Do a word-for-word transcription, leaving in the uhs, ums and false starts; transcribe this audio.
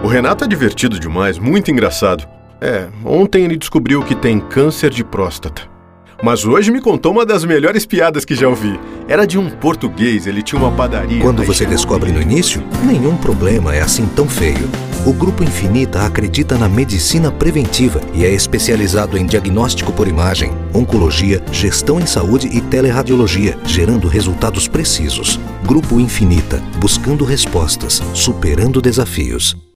Renato é divertido demais, muito engraçado. É, ontem ele descobriu que tem câncer de próstata. Mas hoje me contou uma das melhores piadas que já ouvi. Era de um português, ele tinha uma padaria... Quando você descobre no início, nenhum problema é assim tão feio. O Grupo Infinita acredita na medicina preventiva e é especializado em diagnóstico por imagem, oncologia, gestão em saúde e teleradiologia, gerando resultados precisos. Grupo Infinita, buscando respostas, superando desafios.